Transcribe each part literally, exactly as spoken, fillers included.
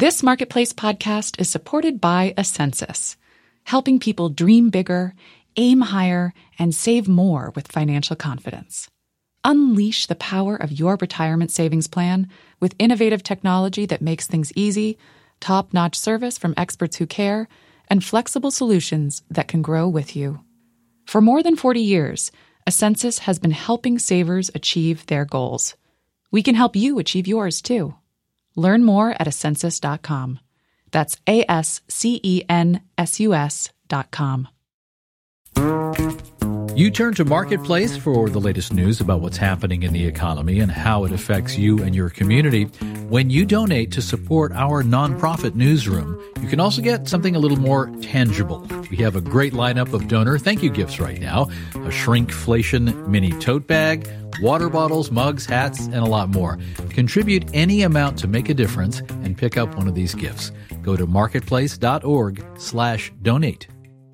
This Marketplace podcast is supported by Ascensus, helping people dream bigger, aim higher, and save more with financial confidence. Unleash the power of your retirement savings plan with innovative technology that makes things easy, top-notch service from experts who care, and flexible solutions that can grow with you. For more than forty years, Ascensus has been helping savers achieve their goals. We can help you achieve yours, too. Learn more at ascensus dot com. That's A S C E N S U S dot com. You turn to Marketplace for the latest news about what's happening in the economy and how it affects you and your community. When you donate to support our nonprofit newsroom, you can also get something a little more tangible. We have a great lineup of donor thank you gifts right now. A shrinkflation mini tote bag, water bottles, mugs, hats, and a lot more. Contribute any amount to make a difference and pick up one of these gifts. Go to marketplace.org slash donate.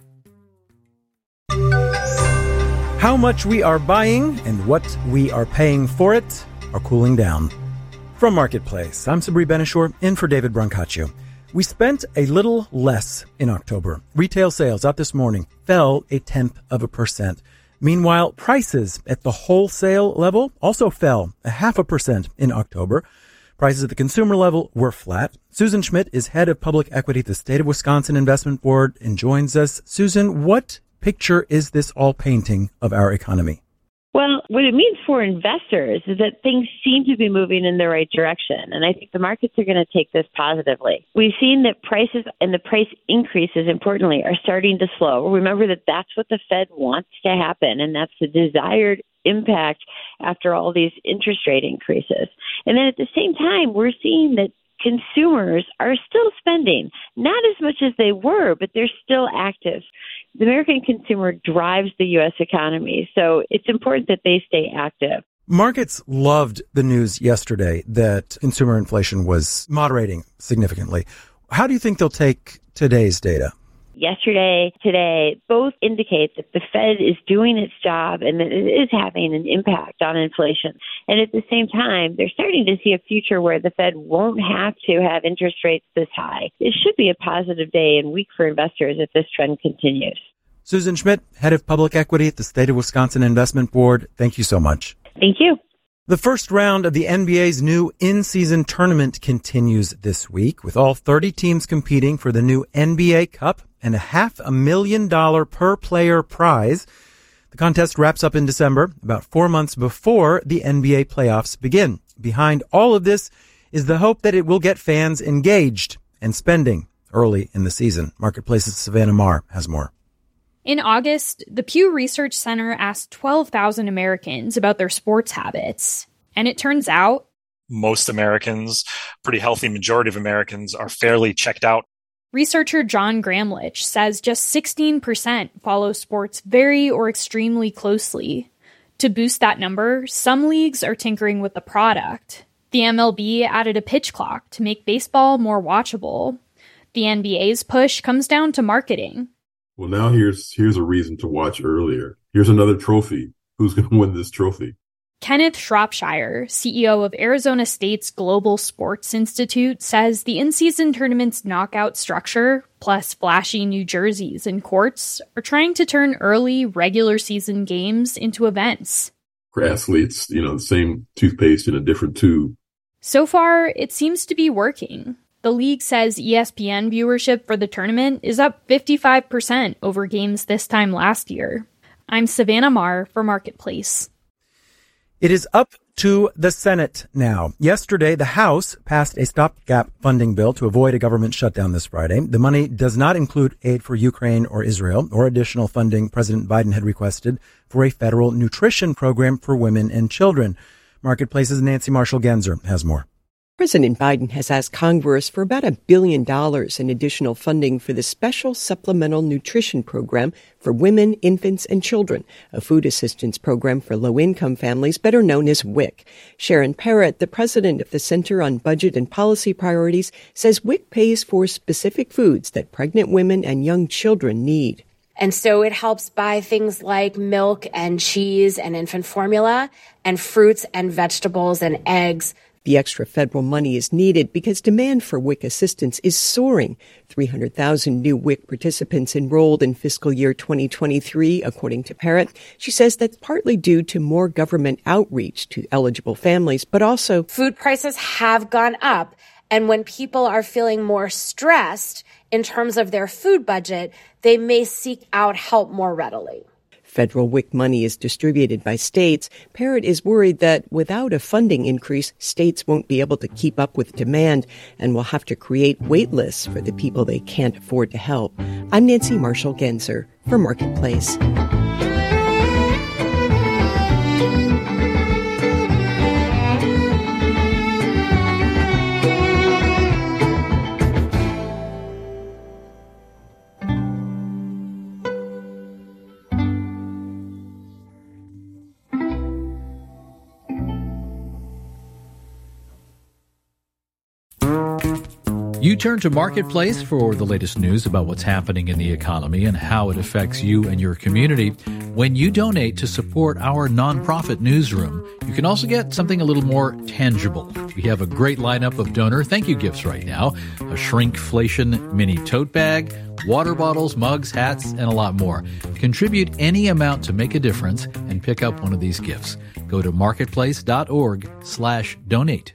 How much we are buying and what we are paying for it are cooling down. From Marketplace, I'm Sabri Benishore, in for David Brancaccio. We spent a little less in October. Retail sales out this morning fell a tenth of a percent. Meanwhile, prices at the wholesale level also fell a half a percent in October. Prices at the consumer level were flat. Susan Schmidt is head of public equity at the State of Wisconsin Investment Board and joins us. Susan, what picture is this all painting of our economy? Well, what it means for investors is that things seem to be moving in the right direction, and I think the markets are going to take this positively. We've seen that prices and the price increases, importantly, are starting to slow. Remember that that's what the Fed wants to happen, and that's the desired impact after all these interest rate increases. And then at the same time, we're seeing that consumers are still spending, not as much as they were, but they're still active. The American consumer drives the U S economy, so it's important that they stay active. Markets loved the news yesterday that consumer inflation was moderating significantly. How do you think they'll take today's data? Yesterday, today, both indicate that the Fed is doing its job and that it is having an impact on inflation. And at the same time, they're starting to see a future where the Fed won't have to have interest rates this high. It should be a positive day and week for investors if this trend continues. Susan Schmidt, head of public equity at the State of Wisconsin Investment Board, thank you so much. Thank you. The first round of the N B A's new in-season tournament continues this week, with all thirty teams competing for the new N B A Cup and a half a million dollar per player prize. The contest wraps up in December, about four months before the N B A playoffs begin. Behind all of this is the hope that it will get fans engaged and spending early in the season. Marketplace's Savannah Marr has more. In August, the Pew Research Center asked twelve thousand Americans about their sports habits. And it turns out most Americans, pretty healthy majority of Americans, are fairly checked out. Researcher John Gramlich says just sixteen percent follow sports very or extremely closely. To boost that number, some leagues are tinkering with the product. The M L B added a pitch clock to make baseball more watchable. The N B A's push comes down to marketing. Well, now here's here's a reason to watch earlier. Here's another trophy. Who's going to win this trophy? Kenneth Shropshire, C E O of Arizona State's Global Sports Institute, says the in-season tournament's knockout structure, plus flashy new jerseys and courts, are trying to turn early regular season games into events. For athletes, you know, the same toothpaste in a different tube. So far, it seems to be working. The league says E S P N viewership for the tournament is up fifty-five percent over games this time last year. I'm Savannah Marr for Marketplace. It is up to the Senate now. Yesterday, the House passed a stopgap funding bill to avoid a government shutdown this Friday. The money does not include aid for Ukraine or Israel or additional funding President Biden had requested for a federal nutrition program for women and children. Marketplace's Nancy Marshall-Genzer has more. President Biden has asked Congress for about a billion dollars in additional funding for the Special Supplemental Nutrition Program for Women, Infants, and Children, a food assistance program for low-income families better known as W I C. Sharon Parrott, the president of the Center on Budget and Policy Priorities, says W I C pays for specific foods that pregnant women and young children need. And so it helps buy things like milk and cheese and infant formula and fruits and vegetables and eggs. The extra federal money is needed because demand for W I C assistance is soaring. three hundred thousand new W I C participants enrolled in fiscal year twenty twenty-three, according to Parrott. She says that's partly due to more government outreach to eligible families, but also food prices have gone up. And when people are feeling more stressed in terms of their food budget, they may seek out help more readily. Federal W I C money is distributed by states. Parrott is worried that without a funding increase, states won't be able to keep up with demand and will have to create wait lists for the people they can't afford to help. I'm Nancy Marshall-Genzer for Marketplace. You turn to Marketplace for the latest news about what's happening in the economy and how it affects you and your community. When you donate to support our nonprofit newsroom, you can also get something a little more tangible. We have a great lineup of donor thank you gifts right now. A shrinkflation mini tote bag, water bottles, mugs, hats, and a lot more. Contribute any amount to make a difference and pick up one of these gifts. Go to marketplace.org slash donate.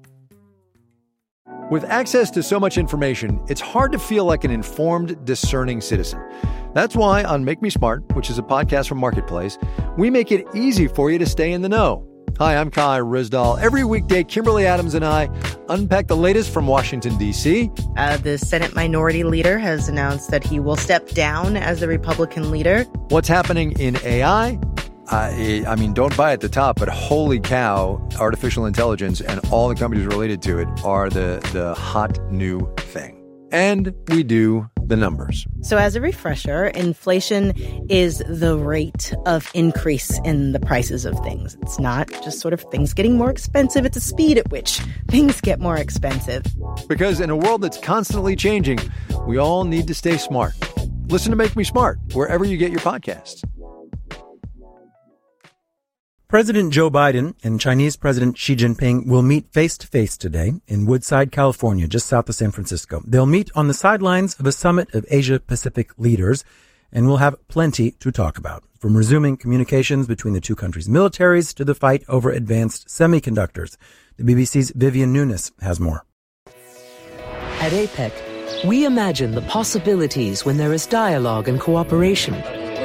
With access to so much information, it's hard to feel like an informed, discerning citizen. That's why on Make Me Smart, which is a podcast from Marketplace, we make it easy for you to stay in the know. Hi, I'm Kai Rizdal. Every weekday, Kimberly Adams and I unpack the latest from Washington, D C. Uh, the Senate Minority Leader has announced that he will step down as the Republican leader. What's happening in A I? Uh, I mean, don't buy at the top, but holy cow, artificial intelligence and all the companies related to it are the, the hot new thing. And we do the numbers. So as a refresher, inflation is the rate of increase in the prices of things. It's not just sort of things getting more expensive. It's the speed at which things get more expensive. Because in a world that's constantly changing, we all need to stay smart. Listen to Make Me Smart wherever you get your podcasts. President Joe Biden and Chinese President Xi Jinping will meet face-to-face today in Woodside, California, just south of San Francisco. They'll meet on the sidelines of a summit of Asia-Pacific leaders, and we'll have plenty to talk about, from resuming communications between the two countries' militaries to the fight over advanced semiconductors. The B B C's Vivian Nunes has more. At APEC, we imagine the possibilities when there is dialogue and cooperation.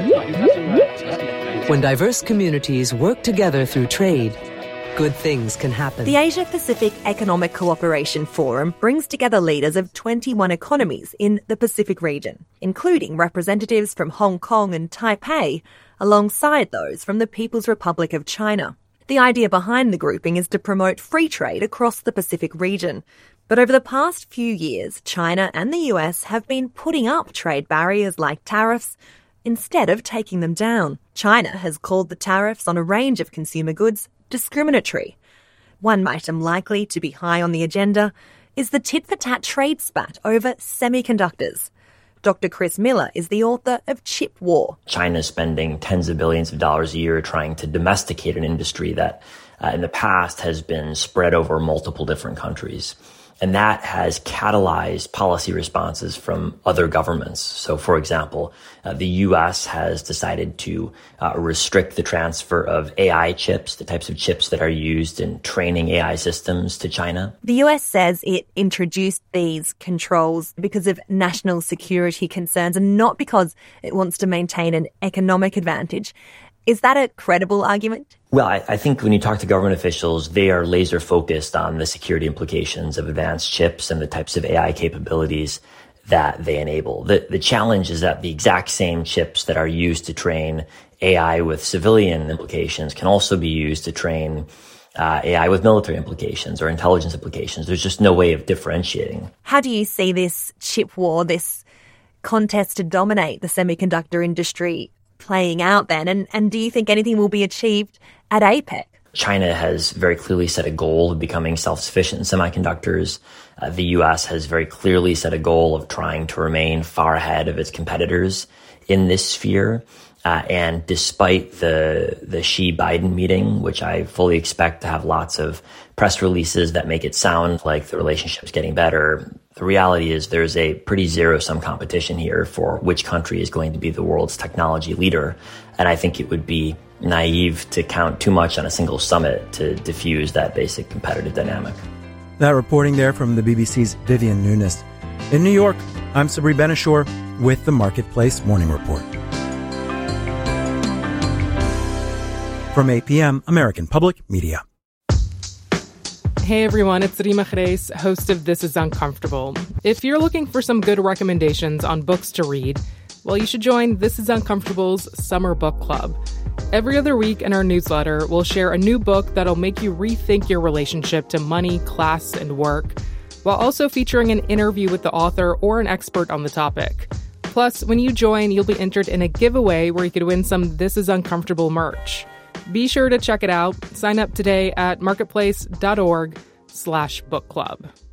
When diverse communities work together through trade, good things can happen. The Asia-Pacific Economic Cooperation Forum brings together leaders of twenty-one economies in the Pacific region, including representatives from Hong Kong and Taipei, alongside those from the People's Republic of China. The idea behind the grouping is to promote free trade across the Pacific region. But over the past few years, China and the U S have been putting up trade barriers like tariffs, instead of taking them down. China has called the tariffs on a range of consumer goods discriminatory. One item likely to be high on the agenda is the tit-for-tat trade spat over semiconductors. Doctor Chris Miller is the author of Chip War. China is spending tens of billions of dollars a year trying to domesticate an industry that uh, in the past has been spread over multiple different countries. And that has catalyzed policy responses from other governments. So, for example, uh, the U S has decided to uh, restrict the transfer of A I chips, the types of chips that are used in training A I systems, to China. The U S says it introduced these controls because of national security concerns and not because it wants to maintain an economic advantage. Is that a credible argument? Well, I, I think when you talk to government officials, they are laser focused on the security implications of advanced chips and the types of A I capabilities that they enable. The, the challenge is that the exact same chips that are used to train A I with civilian implications can also be used to train uh, A I with military implications or intelligence implications. There's just no way of differentiating. How do you see this chip war, this contest to dominate the semiconductor industry playing out then? And, and do you think anything will be achieved at APEC? China has very clearly set a goal of becoming self-sufficient in semiconductors. Uh, the U S has very clearly set a goal of trying to remain far ahead of its competitors in this sphere. Uh, and despite the the Xi-Biden meeting, which I fully expect to have lots of press releases that make it sound like the relationship is getting better, the reality is there's a pretty zero-sum competition here for which country is going to be the world's technology leader. And I think it would be naive to count too much on a single summit to diffuse that basic competitive dynamic. That reporting there from the B B C's Vivian Nunes. In New York, I'm Sabri Benishore with the Marketplace Morning Report. From A P M, American Public Media. Hey everyone, it's Rima Khreis, host of This Is Uncomfortable. If you're looking for some good recommendations on books to read, well, you should join This Is Uncomfortable's Summer Book Club. Every other week in our newsletter, we'll share a new book that'll make you rethink your relationship to money, class, and work, while also featuring an interview with the author or an expert on the topic. Plus, when you join, you'll be entered in a giveaway where you could win some This Is Uncomfortable merch. Be sure to check it out. Sign up today at marketplace.org slash book club.